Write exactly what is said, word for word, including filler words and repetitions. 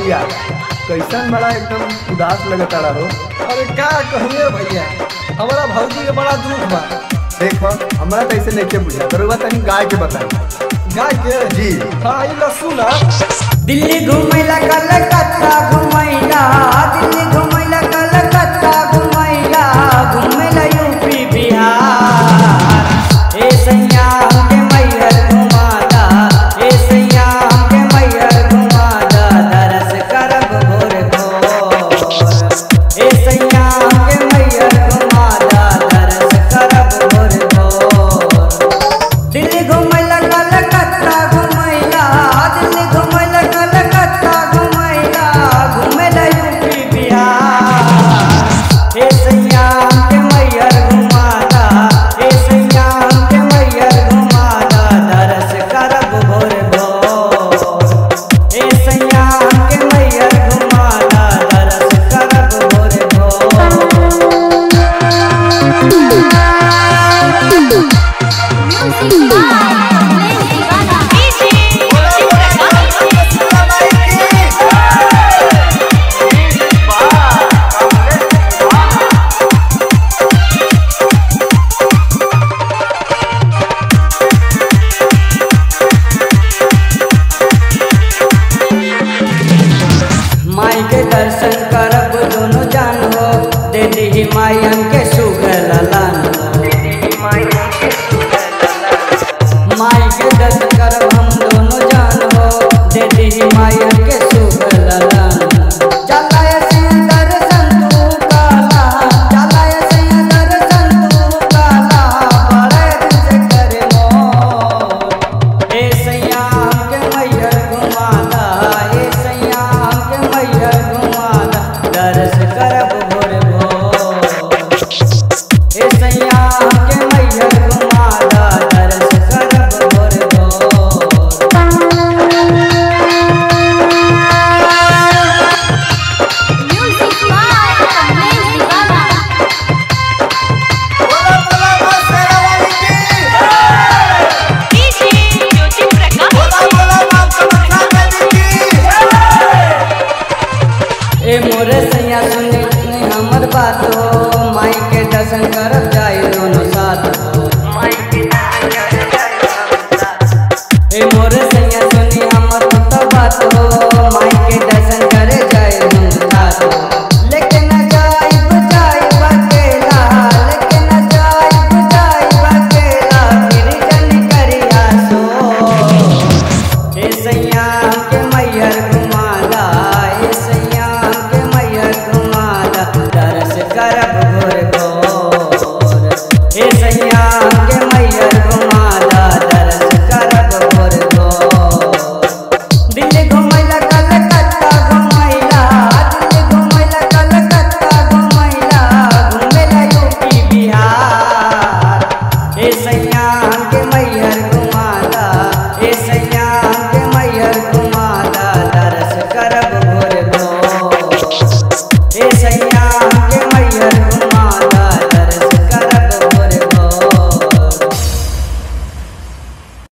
भैया कैसन बड़ा एकदम उदास लगता रहो। अरे का कहिए भैया, हमारा भौजी के बड़ा दुख बा। देखो हमरा कैसे नहीं बुझा बरुआ तनी गाय के बताई। गाय के जी हाँ ई लो सुना। दिल्ली घुमैला कलकत्ता घुमैला, दिल्ली घुमैला कलकत्ता घुमैला, घुमैला यूपी बिहार। ए सैया हमके मैहर घुमादा, ए सैया हमके मैहर घुमादा, दरस करब भोर भोर। ए सैया हमके मैहर घुमादा, दरस करब भोर भोर। दिल्ली घुमैला कलकत्ता घुमैला, दिल्ली घुमैला कलकत्ता घुमैला, घुमैला यूपी बिहार। ए सैया हमके मैहर घुमादा, ए सैया हमके मैहर घुमादा, दरस करब भोर भोर। ए सैया हमके मैहर घुमादा, दरस करब भोर भोर। माई के दर्शन करब दोनों जान हो, दे दी माई हमके सुगर ललान हो। माई के दर्शन करब हम दोनों जान हो, दे दी माई हमके सुगर ललान हो। चला ऐसे दर्शन तू काला, चला ऐसे दर्शन तू काला, बड़े दिन से करे मोर। ए सैया हमके मैहर घुमादा, ए सैया हमके मैहर घुमादा, दरस करब भोर भोर। ए सैया हमके मैहर घुमादा, दरस करब भोर भोर। ए मोरे सैया सुनी हमर बात हो,